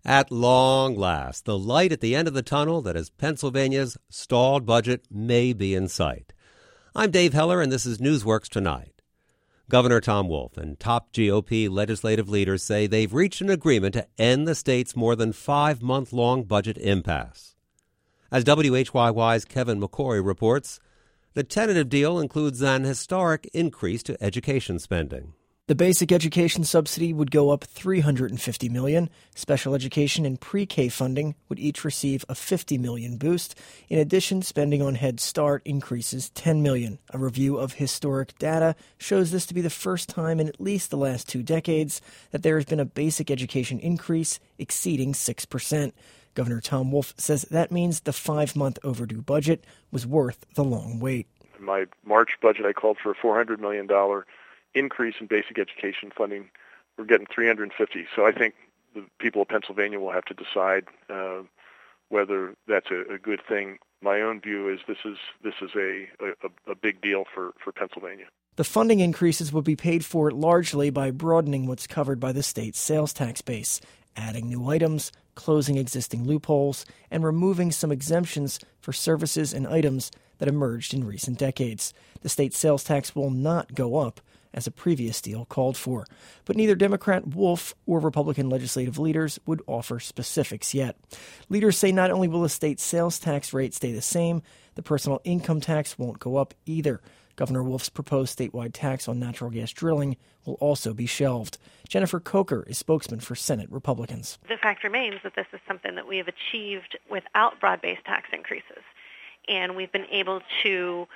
At long last, the light at the end of the tunnel that is Pennsylvania's stalled budget may be in sight. I'm Dave Heller, and this is Newsworks Tonight. Governor Tom Wolf and top GOP legislative leaders say they've reached an agreement to end the state's more than 5-month-long budget impasse. As WHYY's Kevin McCoy reports, the tentative deal includes an historic increase to education spending. The basic education subsidy would go up $350 million. Special education and pre-K funding would each receive a $50 million boost. In addition, spending on Head Start increases $10 million. A review of historic data shows this to be the first time in at least the last 2 decades that there has been a basic education increase exceeding 6%. Governor Tom Wolf says that means the 5-month overdue budget was worth the long wait. In my March budget, I called for a $400 million increase in basic education funding. We're getting $350. So I think the people of Pennsylvania will have to decide whether that's a good thing. My own view is this is a big deal for Pennsylvania. The funding increases would be paid for largely by broadening what's covered by the state's sales tax base, adding new items, closing existing loopholes, and removing some exemptions for services and items that emerged in recent decades. The state sales tax will not go up, as a previous deal called for. But neither Democrat Wolf or Republican legislative leaders would offer specifics yet. Leaders say not only will the state sales tax rate stay the same, the personal income tax won't go up either. Governor Wolf's proposed statewide tax on natural gas drilling will also be shelved. Jennifer Coker is spokesman for Senate Republicans. The fact remains that this is something that we have achieved without broad-based tax increases. And we've been able to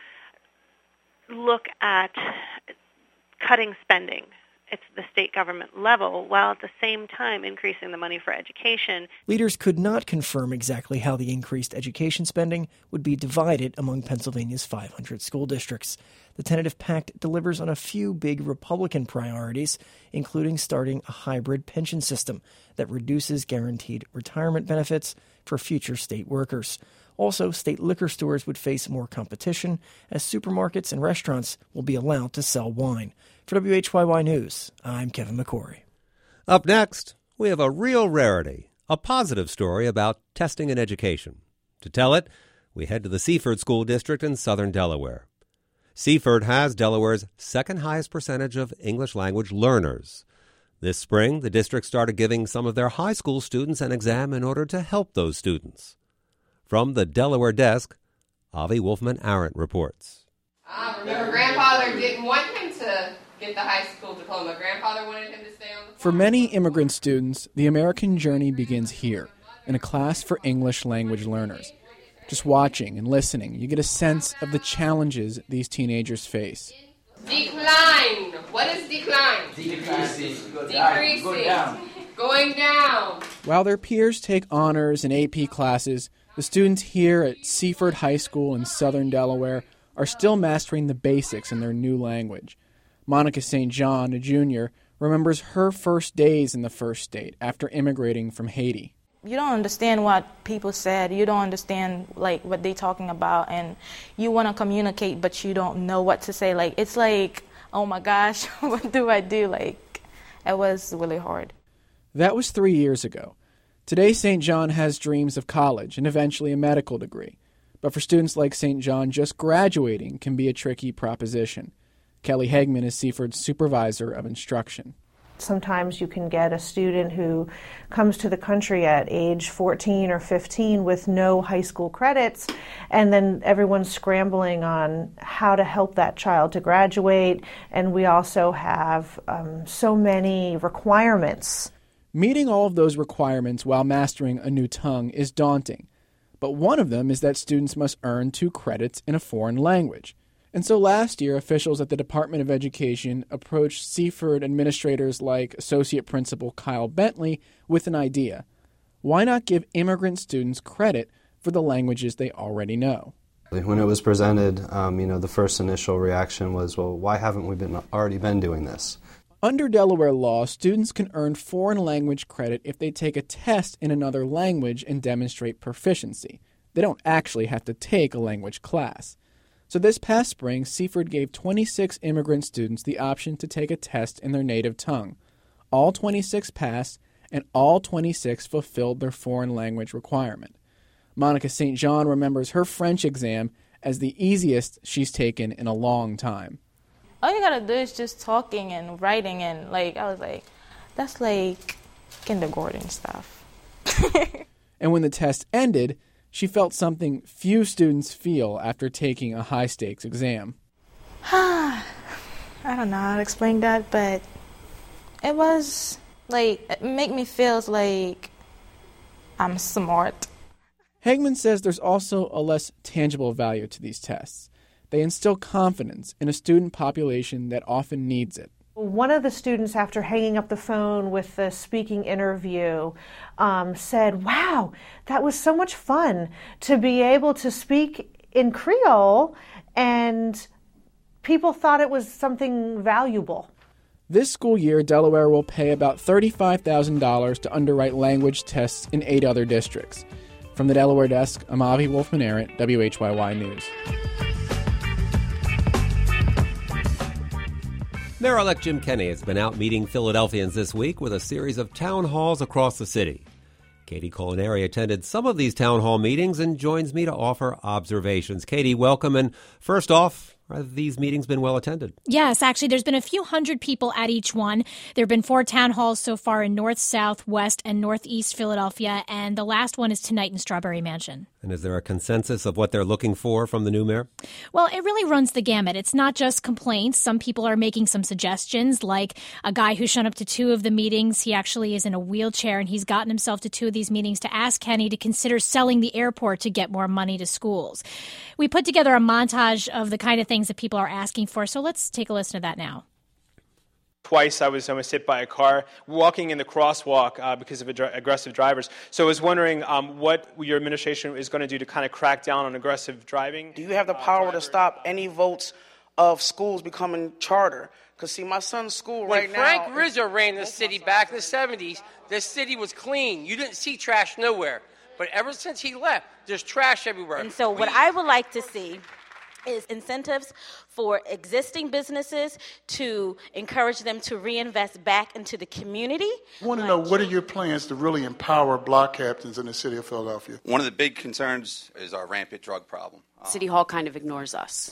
look at cutting spending at the state government level while at the same time increasing the money for education. Leaders could not confirm exactly how the increased education spending would be divided among Pennsylvania's 500 school districts. The tentative pact delivers on a few big Republican priorities, including starting a hybrid pension system that reduces guaranteed retirement benefits for future state workers. Also, state liquor stores would face more competition as supermarkets and restaurants will be allowed to sell wine. For WHYY News, I'm Kevin McCory. Up next, we have a real rarity, a positive story about testing in education. To tell it, we head to the Seaford School District in southern Delaware. Seaford has Delaware's second highest percentage of English language learners. This spring, the district started giving some of their high school students an exam in order to help those students. From the Delaware desk, Avi Wolfman-Arendt reports. Remember, Grandfather didn't want him to get the high school diploma. Grandfather wanted him to stay on the farm. For many immigrant students, the American journey begins here, in a class for English language learners. Just watching and listening, you get a sense of the challenges these teenagers face. Decline. What is decline? Decreasing. Going down. While their peers take honors and AP classes, the students here at Seaford High School in southern Delaware are still mastering the basics in their new language. Monica St. John, a junior, remembers her first days in the first state after immigrating from Haiti. You don't understand what people said. You don't understand what they're talking about, and you want to communicate, but you don't know what to say. It's like, oh my gosh, what do I do? It was really hard. That was 3 years ago. Today, St. John has dreams of college and eventually a medical degree. But for students like St. John, just graduating can be a tricky proposition. Kelly Hegman is Seaford's supervisor of instruction. Sometimes you can get a student who comes to the country at age 14 or 15 with no high school credits, and then everyone's scrambling on how to help that child to graduate. And we also have so many requirements. Meeting all of those requirements while mastering a new tongue is daunting. But one of them is that students must earn 2 credits in a foreign language. And so last year, officials at the Department of Education approached Seaford administrators like Associate Principal Kyle Bentley with an idea. Why not give immigrant students credit for the languages they already know? When it was presented, the first initial reaction was, well, why haven't we already been doing this? Under Delaware law, students can earn foreign language credit if they take a test in another language and demonstrate proficiency. They don't actually have to take a language class. So this past spring, Seaford gave 26 immigrant students the option to take a test in their native tongue. All 26 passed, and all 26 fulfilled their foreign language requirement. Monica St. John remembers her French exam as the easiest she's taken in a long time. All you gotta do is just talking and writing, and I was like, that's like kindergarten stuff. And when the test ended, she felt something few students feel after taking a high-stakes exam. I don't know how to explain that, but it was it made me feel like I'm smart. Hagman says there's also a less tangible value to these tests. They instill confidence in a student population that often needs it. One of the students, after hanging up the phone with the speaking interview, said, wow, that was so much fun to be able to speak in Creole, and people thought it was something valuable. This school year, Delaware will pay about $35,000 to underwrite language tests in 8 other districts. From the Delaware desk, I'm Avi Wolfman-Arent, WHYY News. Mayor-elect Jim Kenney has been out meeting Philadelphians this week with a series of town halls across the city. Katie Culinari attended some of these town hall meetings and joins me to offer observations. Katie, welcome. And first off, have these meetings been well attended? Yes, actually, there's been a few hundred people at each one. There have been 4 town halls so far in North, South, West, and Northeast Philadelphia, and the last one is tonight in Strawberry Mansion. And is there a consensus of what they're looking for from the new mayor? Well, it really runs the gamut. It's not just complaints. Some people are making some suggestions, like a guy who's shown up to 2 of the meetings. He actually is in a wheelchair, and he's gotten himself to 2 of these meetings to ask Kenney to consider selling the airport to get more money to schools. We put together a montage of the kind of things that people are asking for, so let's take a listen to that now. Twice I was hit by a car walking in the crosswalk because of aggressive drivers. So I was wondering what your administration is going to do to kind of crack down on aggressive driving. Do you have the power to stop any votes of schools becoming charter? Because, see, my son's school right now... When Frank Rizzo ran the city back in the 70s, the city was clean. You didn't see trash nowhere. But ever since he left, there's trash everywhere. And so what I would like to see is incentives for existing businesses to encourage them to reinvest back into the community. I want to know, what are your plans to really empower block captains in the city of Philadelphia? One of the big concerns is our rampant drug problem. City Hall kind of ignores us.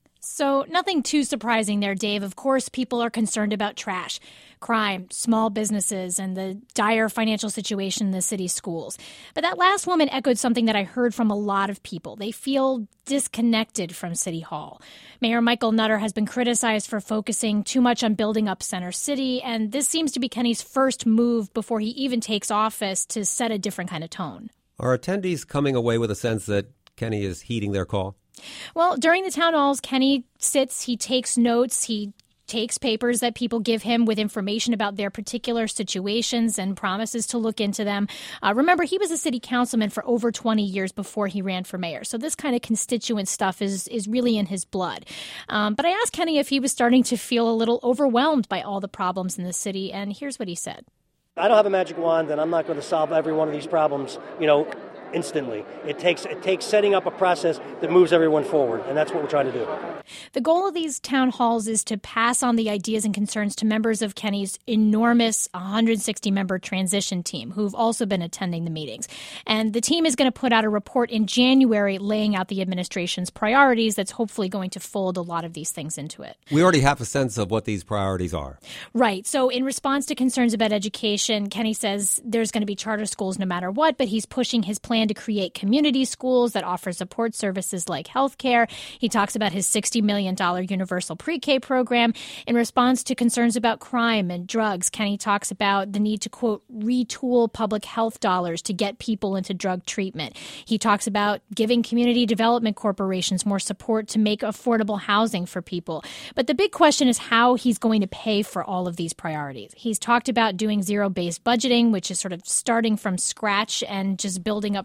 So nothing too surprising there, Dave. Of course, people are concerned about trash, crime, small businesses, and the dire financial situation in the city's schools. But that last woman echoed something that I heard from a lot of people. They feel disconnected from City Hall. Mayor Michael Nutter has been criticized for focusing too much on building up Center City, and this seems to be Kenney's first move before he even takes office to set a different kind of tone. Are attendees coming away with a sense that Kenney is heeding their call? Well, during the town halls, Kenney sits, he takes notes, he takes papers that people give him with information about their particular situations and promises to look into them. Remember, he was a city councilman for over 20 years before he ran for mayor. So this kind of constituent stuff is really in his blood. But I asked Kenney if he was starting to feel a little overwhelmed by all the problems in the city, and here's what he said. I don't have a magic wand, and I'm not going to solve every one of these problems, instantly. It takes setting up a process that moves everyone forward, and that's what we're trying to do. The goal of these town halls is to pass on the ideas and concerns to members of Kenney's enormous 160-member transition team who've also been attending the meetings. And the team is going to put out a report in January laying out the administration's priorities that's hopefully going to fold a lot of these things into it. We already have a sense of what these priorities are. Right. So in response to concerns about education, Kenney says there's going to be charter schools no matter what, but he's pushing his plan to create community schools that offer support services like health care. He talks about his $60 million universal pre-K program. In response to concerns about crime and drugs, Kenney talks about the need to, quote, retool public health dollars to get people into drug treatment. He talks about giving community development corporations more support to make affordable housing for people. But the big question is how he's going to pay for all of these priorities. He's talked about doing zero-based budgeting, which is sort of starting from scratch and just building up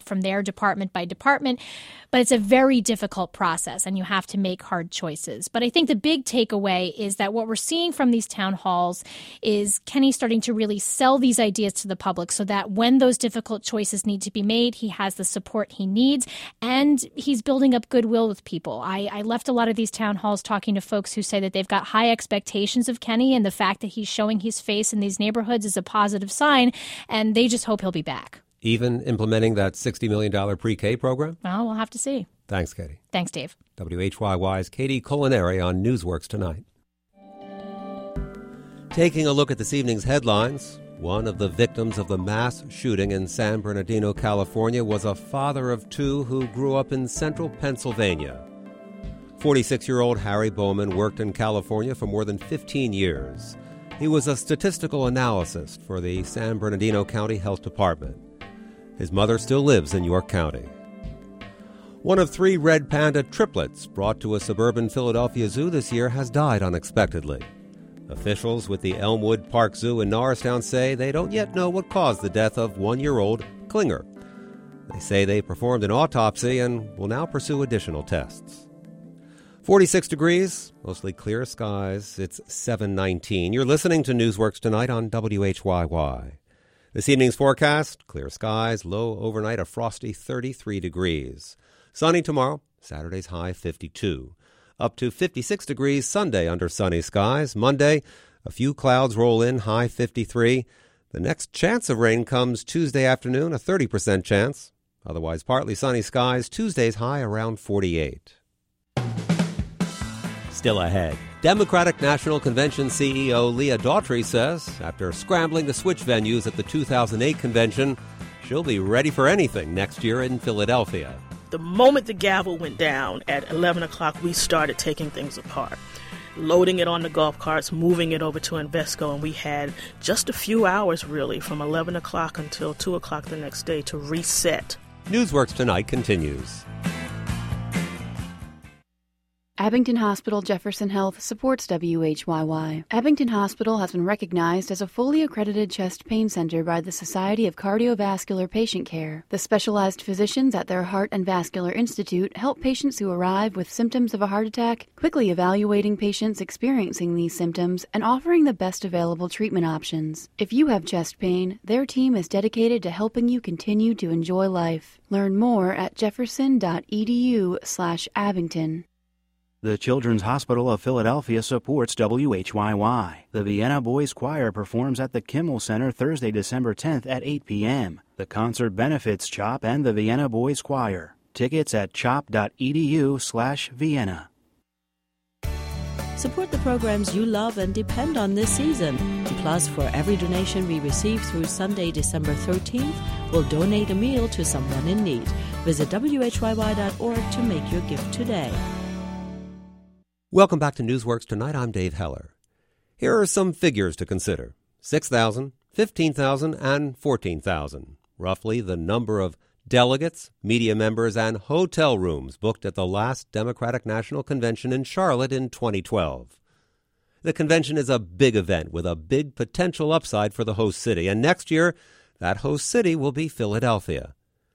from there department by department. But it's a very difficult process, and you have to make hard choices. But I think the big takeaway is that what we're seeing from these town halls is Kenny starting to really sell these ideas to the public so that when those difficult choices need to be made, he has the support he needs, and he's building up goodwill with people. I left a lot of these town halls talking to folks who say that they've got high expectations of Kenny, and the fact that he's showing his face in these neighborhoods is a positive sign, and they just hope he'll be back. Even implementing that $60 million pre-K program? Well, we'll have to see. Thanks, Katie. Thanks, Dave. WHYY's Katie Culinary on Newsworks Tonight. Taking a look at this evening's headlines, one of the victims of the mass shooting in San Bernardino, California, was a father of two who grew up in central Pennsylvania. 46-year-old Harry Bowman worked in California for more than 15 years. He was a statistical analyst for the San Bernardino County Health Department. His mother still lives in York County. One of 3 red panda triplets brought to a suburban Philadelphia zoo this year has died unexpectedly. Officials with the Elmwood Park Zoo in Norristown say they don't yet know what caused the death of 1-year-old Klinger. They say they performed an autopsy and will now pursue additional tests. 46 degrees, mostly clear skies. It's 7:19. You're listening to Newsworks Tonight on WHYY. This evening's forecast, clear skies, low overnight, a frosty 33 degrees. Sunny tomorrow, Saturday's high 52. Up to 56 degrees Sunday under sunny skies. Monday, a few clouds roll in, high 53. The next chance of rain comes Tuesday afternoon, a 30% chance. Otherwise, partly sunny skies. Tuesday's high around 48. Still ahead, Democratic National Convention CEO Leah Daughtry says after scrambling to switch venues at the 2008 convention, she'll be ready for anything next year in Philadelphia. The moment the gavel went down at 11 o'clock, we started taking things apart, loading it on the golf carts, moving it over to Invesco, and we had just a few hours, really, from 11 o'clock until 2 o'clock the next day to reset. Newsworks Tonight continues. Abington Hospital Jefferson Health supports WHYY. Abington Hospital has been recognized as a fully accredited chest pain center by the Society of Cardiovascular Patient Care. The specialized physicians at their Heart and Vascular Institute help patients who arrive with symptoms of a heart attack, quickly evaluating patients experiencing these symptoms and offering the best available treatment options. If you have chest pain, their team is dedicated to helping you continue to enjoy life. Learn more at jefferson.edu/Abington. The Children's Hospital of Philadelphia supports WHYY. The Vienna Boys Choir performs at the Kimmel Center Thursday, December 10th at 8 p.m. The concert benefits CHOP and the Vienna Boys Choir. Tickets at chop.edu/Vienna. Support the programs you love and depend on this season. Plus, for every donation we receive through Sunday, December 13th, we'll donate a meal to someone in need. Visit WHYY.org to make your gift today. Welcome back to Newsworks Tonight. I'm Dave Heller. Here are some figures to consider. 6,000, 15,000, and 14,000. Roughly the number of delegates, media members, and hotel rooms booked at the last Democratic National Convention in Charlotte in 2012. The convention is a big event with a big potential upside for the host city, and next year, that host city will be Philadelphia.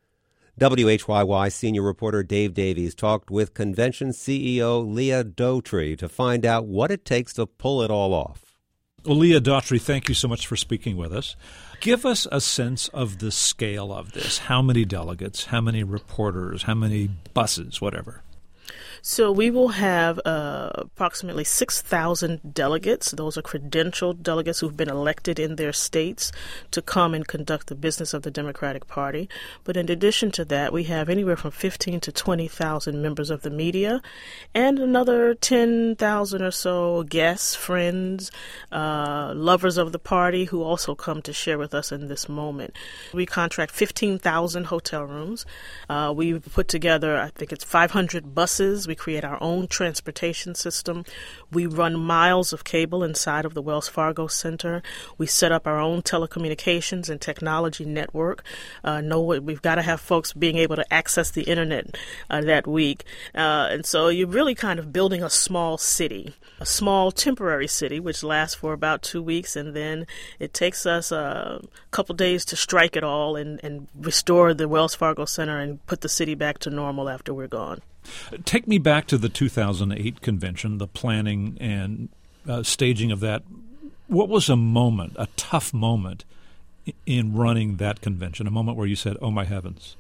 WHYY senior reporter Dave Davies talked with convention CEO Leah Daughtry to find out what it takes to pull it all off. Well, Leah Daughtry, thank you so much for speaking with us. Give us a sense of the scale of this. How many delegates, how many reporters, how many buses, whatever? So we will have approximately 6,000 delegates. Those are credentialed delegates who've been elected in their states to come and conduct the business of the Democratic Party. But in addition to that, we have anywhere from 15,000 to 20,000 members of the media and another 10,000 or so guests, friends, lovers of the party who also come to share with us in this moment. We contract 15,000 hotel rooms. We've put together, I think it's 500 bus buses. We create our own transportation system. We run miles of cable inside of the Wells Fargo Center. We set up our own telecommunications and technology network. We've got to have folks being able to access the internet that week. And so you're really kind of building a small city, a small temporary city, which lasts for about 2 weeks, and then it takes us a couple days to strike it all and restore the Wells Fargo Center and put the city back to normal after we're gone. Take me back to the 2008 convention, the planning and staging of that. What was a tough moment in running that convention, a moment where you said, oh, my heavens?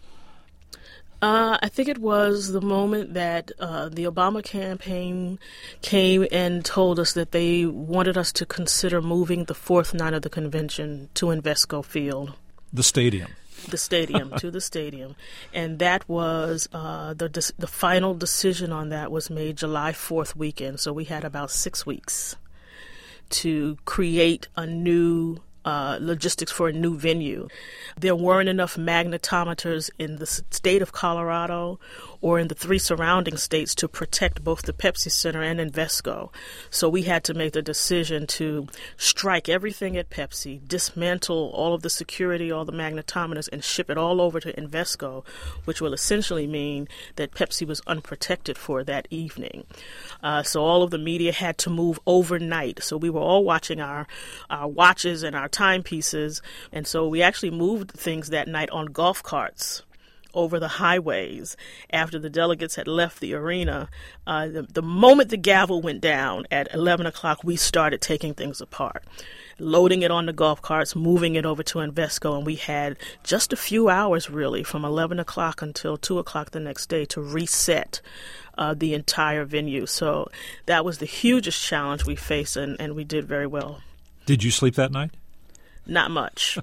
I think it was the moment that the Obama campaign came and told us that they wanted us to consider moving the fourth night of the convention to Invesco Field. The stadium. To the stadium. And that was the final decision on that was made July 4th weekend. So we had about 6 weeks to create a new logistics for a new venue. There weren't enough magnetometers in the state of Colorado or in the 3 surrounding states to protect both the Pepsi Center and Invesco. So we had to make the decision to strike everything at Pepsi, dismantle all of the security, all the magnetometers, and ship it all over to Invesco, which will essentially mean that Pepsi was unprotected for that evening. So all of the media had to move overnight. So we were all watching our watches and our timepieces, and so we actually moved things that night on golf carts over the highways after the delegates had left the arena. The moment the gavel went down at 11 o'clock, we started taking things apart, loading it on the golf carts, moving it over to Invesco, and we had just a few hours, really, from 11 o'clock until 2 o'clock the next day to reset the entire venue. So that was the hugest challenge we faced, and we did very well. Did you sleep that night? Not much.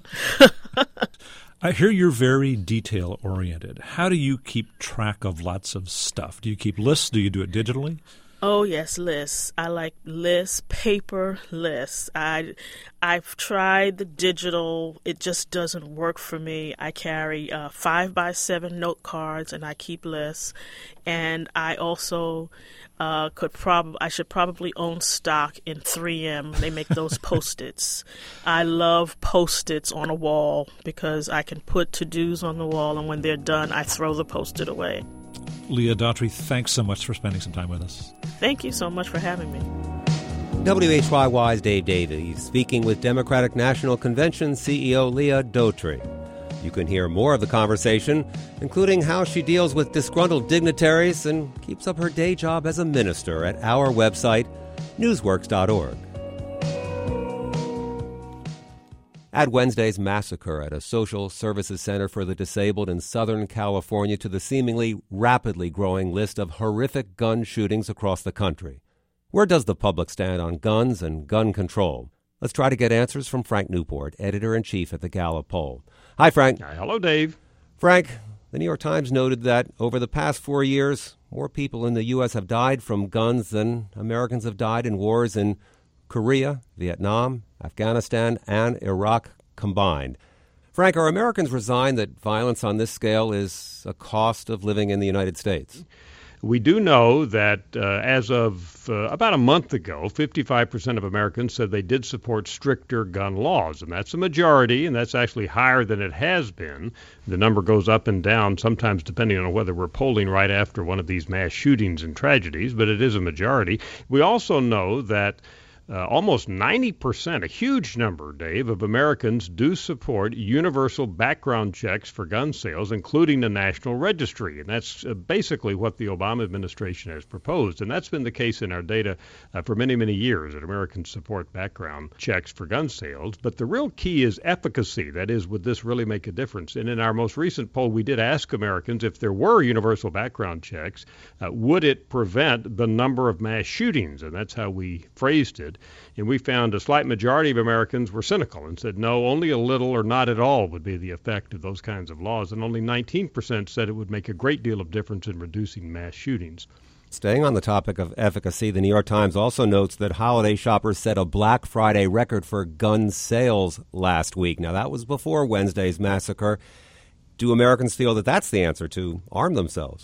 I hear you're very detail-oriented. How do you keep track of lots of stuff? Do you keep lists? Do you do it digitally? Oh, yes, lists. I like lists, paper lists. I've tried the digital. It just doesn't work for me. I carry 5x7 note cards, and I keep lists. And I also I should probably own stock in 3M. They make those Post-its. I love Post-its on a wall because I can put to-dos on the wall, and when they're done, I throw the Post-it away. Leah Daughtry, thanks so much for spending some time with us. Thank you so much for having me. WHYY's Dave Davies speaking with Democratic National Convention CEO Leah Daughtry. You can hear more of the conversation, including how she deals with disgruntled dignitaries and keeps up her day job as a minister at our website, newsworks.org. Add Wednesday's massacre at a social services center for the disabled in Southern California to the seemingly rapidly growing list of horrific gun shootings across the country. Where does the public stand on guns and gun control? Let's try to get answers from Frank Newport, editor-in-chief at the Gallup poll. Hi, Frank. Hi, hello, Dave. Frank, the New York Times noted that over the past 4 years, more people in the U.S. have died from guns than Americans have died in wars in Korea, Vietnam, Afghanistan, and Iraq combined. Frank, are Americans resigned that violence on this scale is a cost of living in the United States? We do know that as of about a month ago, 55% of Americans said they did support stricter gun laws, and that's a majority, and that's actually higher than it has been. The number goes up and down, sometimes depending on whether we're polling right after one of these mass shootings and tragedies, but it is a majority. We also know that almost 90%, a huge number, Dave, of Americans do support universal background checks for gun sales, including the National Registry. And that's basically what the Obama administration has proposed. And that's been the case in our data for many, many years, that Americans support background checks for gun sales. But the real key is efficacy. That is, would this really make a difference? And in our most recent poll, we did ask Americans if there were universal background checks, would it prevent the number of mass shootings? And that's how we phrased it. And we found a slight majority of Americans were cynical and said, no, only a little or not at all would be the effect of those kinds of laws. And only 19% said it would make a great deal of difference in reducing mass shootings. Staying on the topic of efficacy, the New York Times also notes that holiday shoppers set a Black Friday record for gun sales last week. Now, that was before Wednesday's massacre. Do Americans feel that that's the answer, to arm themselves?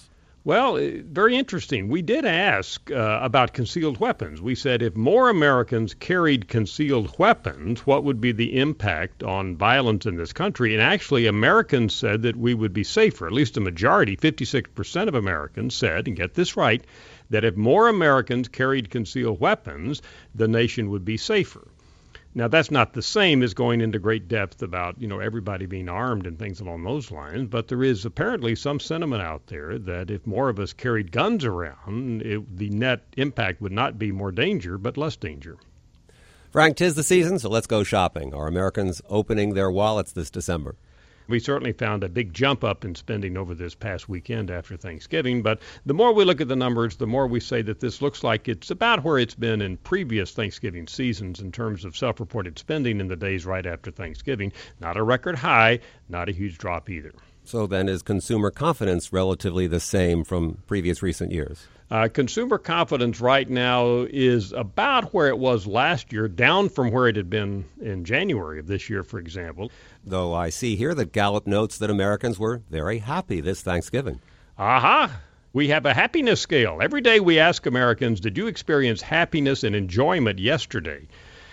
Well, very interesting. We did ask about concealed weapons. We said if more Americans carried concealed weapons, what would be the impact on violence in this country? And actually, Americans said that we would be safer. At least a majority, 56% of Americans said, and get this right, that if more Americans carried concealed weapons, the nation would be safer. Now, that's not the same as going into great depth about, everybody being armed and things along those lines, but there is apparently some sentiment out there that if more of us carried guns around, the net impact would not be more danger, but less danger. Frank, 'tis the season, so let's go shopping. Are Americans opening their wallets this December? We certainly found a big jump up in spending over this past weekend after Thanksgiving, but the more we look at the numbers, the more we say that this looks like it's about where it's been in previous Thanksgiving seasons in terms of self-reported spending in the days right after Thanksgiving. Not a record high, not a huge drop either. So then is consumer confidence relatively the same from previous recent years? Consumer confidence right now is about where it was last year, down from where it had been in January of this year, for example. Though I see here that Gallup notes that Americans were very happy this Thanksgiving. Aha! We have a happiness scale. Every day we ask Americans, did you experience happiness and enjoyment yesterday?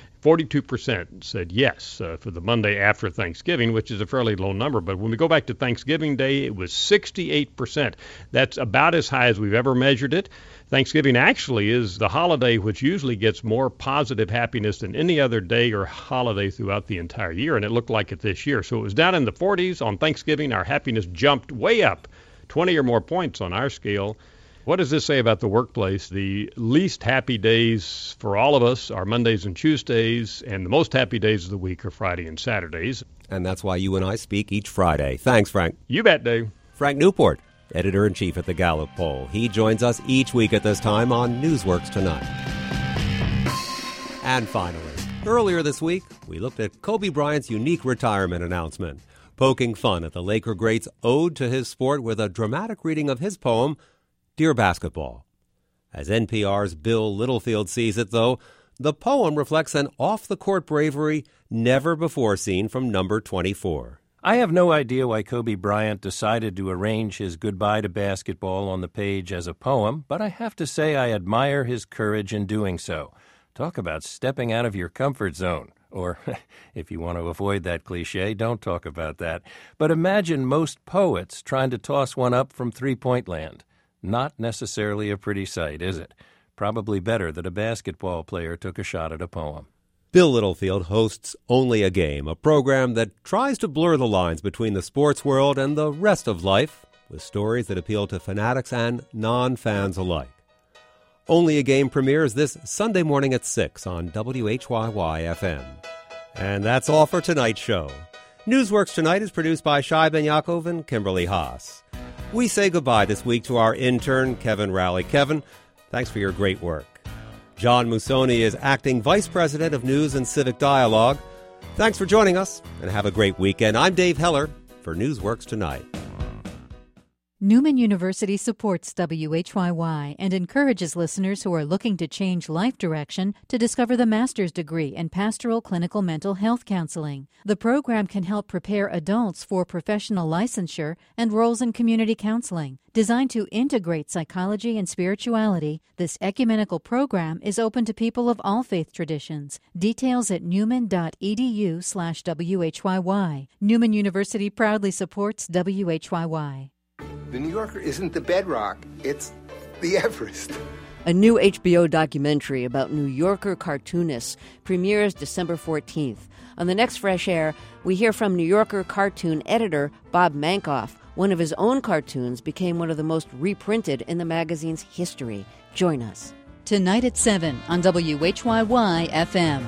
42% said yes for the Monday after Thanksgiving, which is a fairly low number. But when we go back to Thanksgiving Day, it was 68%. That's about as high as we've ever measured it. Thanksgiving actually is the holiday which usually gets more positive happiness than any other day or holiday throughout the entire year, and it looked like it this year. So it was down in the 40s. On Thanksgiving, our happiness jumped way up, 20 or more points on our scale. What does this say about the workplace? The least happy days for all of us are Mondays and Tuesdays, and the most happy days of the week are Friday and Saturdays. And that's why you and I speak each Friday. Thanks, Frank. You bet, Dave. Frank Newport, editor-in-chief at the Gallup Poll. He joins us each week at this time on Newsworks Tonight. And finally, earlier this week, we looked at Kobe Bryant's unique retirement announcement, poking fun at the Laker great's ode to his sport with a dramatic reading of his poem, Dear Basketball. As NPR's Bill Littlefield sees it, though, the poem reflects an off-the-court bravery never before seen from number 24. I have no idea why Kobe Bryant decided to arrange his goodbye to basketball on the page as a poem, but I have to say I admire his courage in doing so. Talk about stepping out of your comfort zone. Or, if you want to avoid that cliche, don't talk about that. But imagine most poets trying to toss one up from three-point land. Not necessarily a pretty sight, is it? Probably better that a basketball player took a shot at a poem. Bill Littlefield hosts Only a Game, a program that tries to blur the lines between the sports world and the rest of life with stories that appeal to fanatics and non-fans alike. Only a Game premieres this Sunday morning at 6 on WHYY-FM. And that's all for tonight's show. Newsworks Tonight is produced by Shai Ben Yaakov and Kimberly Haas. We say goodbye this week to our intern, Kevin Rowley. Kevin, thanks for your great work. John Musoni is acting Vice President of News and Civic Dialogue. Thanks for joining us, and have a great weekend. I'm Dave Heller for Newsworks Tonight. Newman University supports WHYY and encourages listeners who are looking to change life direction to discover the master's degree in pastoral clinical mental health counseling. The program can help prepare adults for professional licensure and roles in community counseling. Designed to integrate psychology and spirituality, this ecumenical program is open to people of all faith traditions. Details at newman.edu/WHYY. Newman University proudly supports WHYY. The New Yorker isn't the bedrock, it's the Everest. A new HBO documentary about New Yorker cartoonists premieres December 14th. On the next Fresh Air, we hear from New Yorker cartoon editor Bob Mankoff. One of his own cartoons became one of the most reprinted in the magazine's history. Join us. Tonight at 7 on WHYY-FM.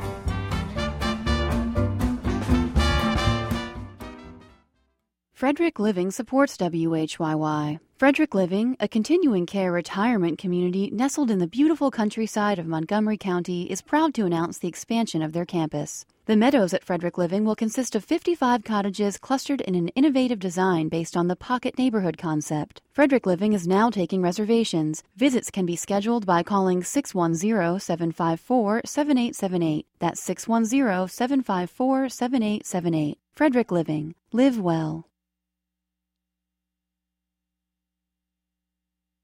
Frederick Living supports WHYY. Frederick Living, a continuing care retirement community nestled in the beautiful countryside of Montgomery County, is proud to announce the expansion of their campus. The meadows at Frederick Living will consist of 55 cottages clustered in an innovative design based on the pocket neighborhood concept. Frederick Living is now taking reservations. Visits can be scheduled by calling 610-754-7878. That's 610-754-7878. Frederick Living. Live well.